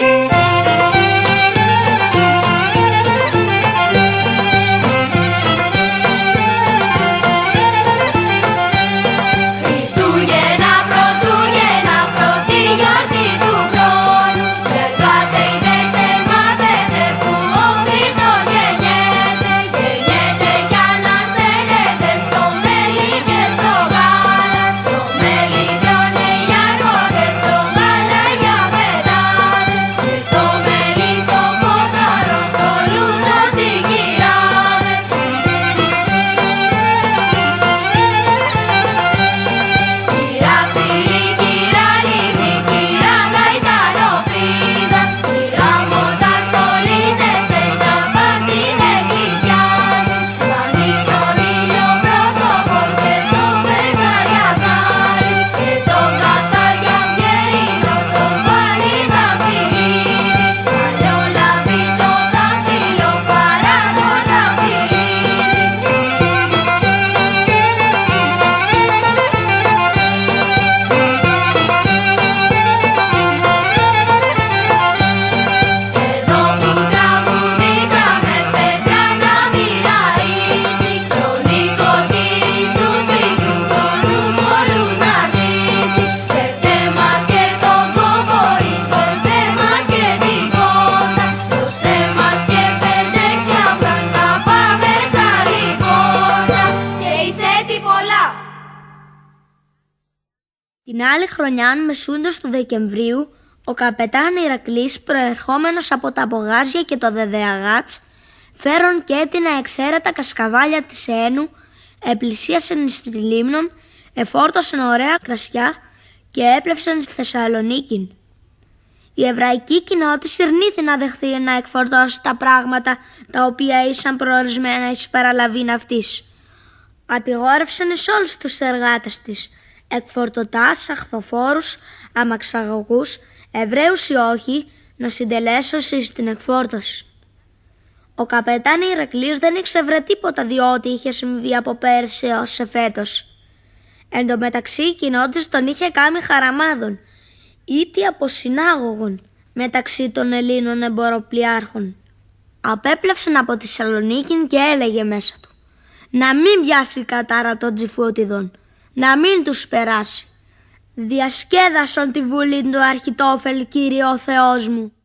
Την άλλη χρονιά, μεσούντος του Δεκεμβρίου, ο καπετάν Ηρακλής, προερχόμενος από τα Πογάζια και το Δεδεαγάτς, φέρον και έτεινα εξαίρετα κασκαβάλια της Ένου, επλησίασεν εις τη λίμνον, εφόρτωσεν ωραία κρασιά και έπλευσεν στη Θεσσαλονίκη. Η εβραϊκή κοινότητα ειρνήθη να δεχθεί να εκφορτώσει τα πράγματα τα οποία ήσαν προορισμένα εις παραλαβήν αυτής. Απειγόρευσαν εις όλους τους εργάτες της, εκφορτωτάς, αχθοφόρους, αμαξαγωγούς, Εβραίους ή όχι, να συντελέσουν εις την εκφόρτωση. Ο καπετάν Ηρακλής δεν ήξερε τίποτα, διότι είχε συμβεί από πέρσι έως εφέτος. Εν τω μεταξύ η κοινότητα τον είχε κάνει χαραμάδων, ήτι από συνάγωγον μεταξύ των Ελλήνων εμποροπλιάρχων. Απέπλευσαν από τη Θεσσαλονίκη και έλεγε μέσα του: να μην πιάσει η κατάρα των Τζιφούτιδων, να μην τους περάσει. Διασκέδασον τη βουλή του Αρχιτόφελ, Κύριε ο Θεός μου.